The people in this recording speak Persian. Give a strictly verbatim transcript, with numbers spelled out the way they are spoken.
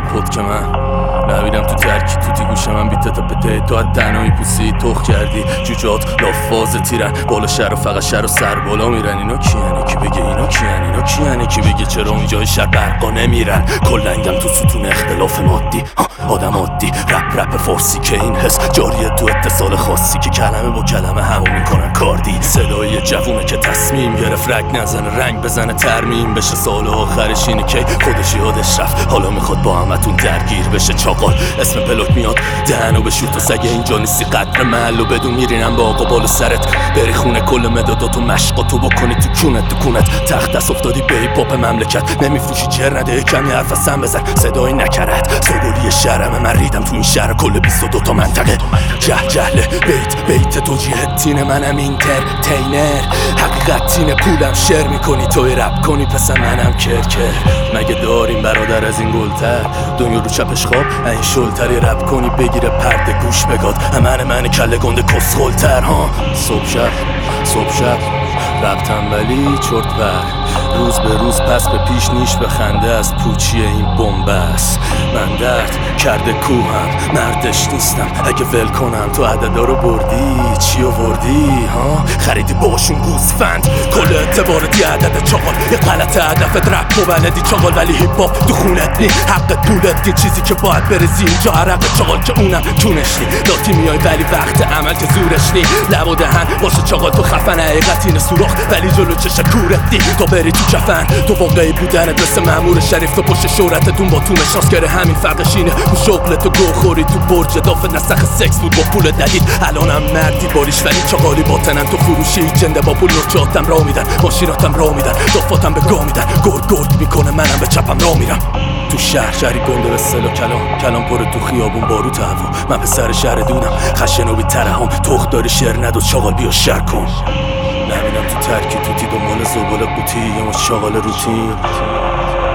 پد که من نمیرم تو ترکی توتی گوشه من بیته تا پته تو از دنایی پوسی تخ کردی جوجات لافاز تیرن بالا شهر و فقط شهر و سر بالا میرن. اینا کیانه کی بگه اینا کیانه اینا کیانه کی بگه چرا اونجای شهر برقا نمیرن. کلنگم تو ستون اختلاف مادی آدم عادی رپ رپ فارسی که این حس جاریه تو اتصال خاصی که کلمه با کلمه هوا میکنن کاردی. صدای جوونه که تصمیم گرفت رگ نزنه رنگ بزنه ترمیم بشه سال آخرش اینه که خودش یادش رفت حالا میخواد با همتون درگیر بشه چاقال. اسم پلاک میاد دهنو بشور تو سگه اینجا نیستی قدر محل و بدون میرینم با آقا بالا سرت بری خونه کل مداداتو مشقاتو بکنی تو کونت تو کونت تخت دست افتادی به پاپ مملکت نمیفروشی جر نده کمی حرف از سم بزن صدای نکرد سوگلی شرمه من ریدم تو این شهر کل بیست و دو تا منطقه جه جهله بیت بیت تو جهت تین منم اینترتینر حقیقت تین پولم شر میکنی توی رپ کنی پس منم کرکر مگه داریم برادر از این گلتر دنیا رو چپش خواب این شلتری رپ کنی بگیره پرده گوش بگاد همه من کله گنده کسخلتر ها. صبح شب صبح شب رپ تنبلی چرت بر روز به روز پس به پیش نیش به خنده از پوچی این بنبست من درد کرده کوهم مردش نیستم اگه ول کنم تو عددا رو بردی چی آوردی ها خریدی باشون گوسفند کل اعتبارتی عدد چاقال یه غلط هدفت رپ و بلدی چاقال ولی هیپ هاپ تو خونت نی حقت پولت این چیزی که باید برسی اینجا عرق چاقال که اونم کونش نی لاتی میای ولی وقت عمل که زورش نی لب و دهن باشه چاقال تو خفن حقیقت اینه سوراخ ولی جلو چش کورت نی تو بری تو کفن تو واقعی بودنت مثل مأمور شریف تو پشت شهرتتون با تو مشناس گره همین فرقش اینه تو شغلت تو گو خوری تو برج دافه نسخ سکس بود با پول ددید الانم مردی باریش ولی چاقالی باطنن تو فروشی جنده با پول نرچاتم را میدن ماشیناتم را میدن دافاتم به گا میدن گرد گرد میکنه منم به چپم را میرم تو شهر شهری گنده به سلا کلام کلام پر تو خیابون باروت هوا من به سر شهر دونم خشن و بی ترحم تخت داری شعر ندو چاقال بیا شهر کن نمیدم تو ترکی توتی دنبال زباله قوطی یه مش چاقال روتین